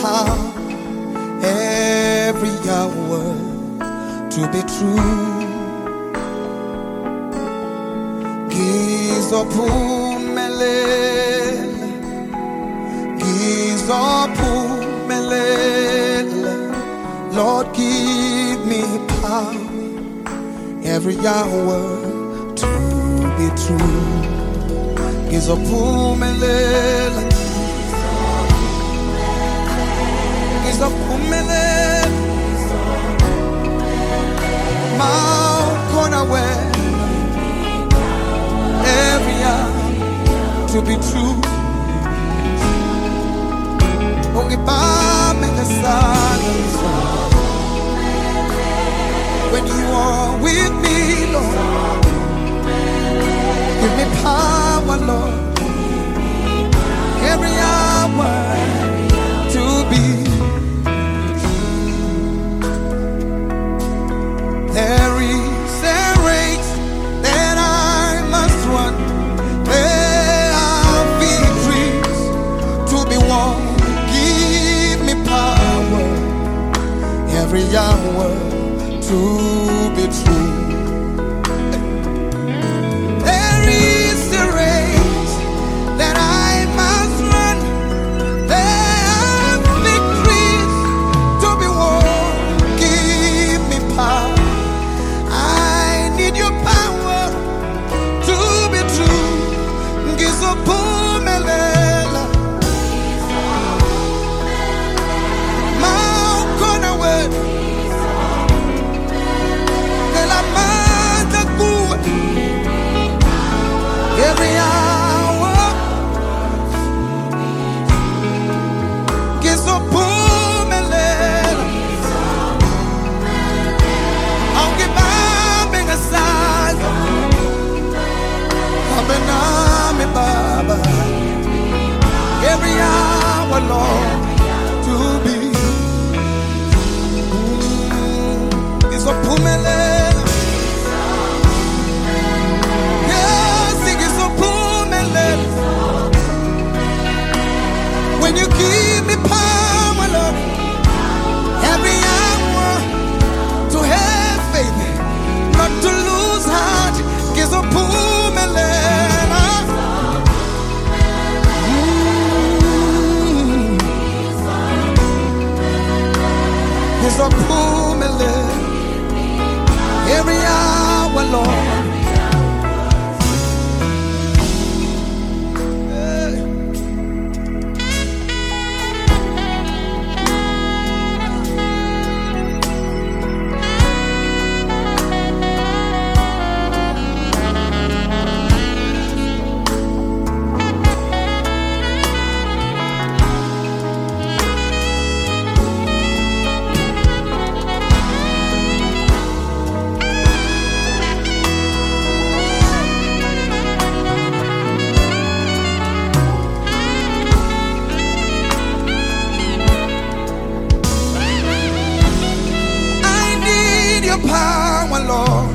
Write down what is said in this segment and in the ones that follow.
power every hour to be true. Gizopumelele, Lord, give me power every hour to be true. Gizopumelele, Gizopumelele, Mount Conawe, every hour to be true. When you are with me, Lord, give me power, Lord, every hour to be. There is a race that I must run. There are victories to be won. Every hour to be true. There is a race that I must run. There are victories to be won. Give me power. I need your power to be true. Gizopumelele, Mount Conawe, every hour, Gizopumelele, I'll give up in a side. Abenami Baba, every hour, Lord, to be. Gizopumelele. When you give me power, Lord, every hour to have faith, not to lose heart, Gizopumelele, Gizopumelele, every hour, Lord. Power, Lord,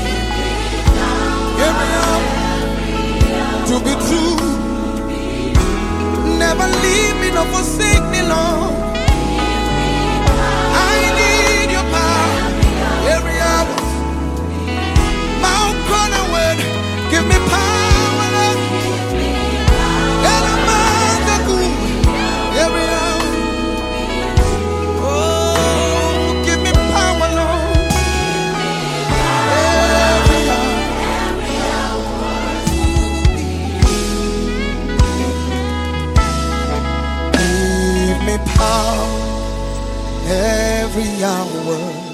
every hour to be true. Never leave me nor forsake me, Lord. I need your power every hour. Mount Conawe, give me power, Lord. Every hour. Oh, give me power, Lord. Power every hour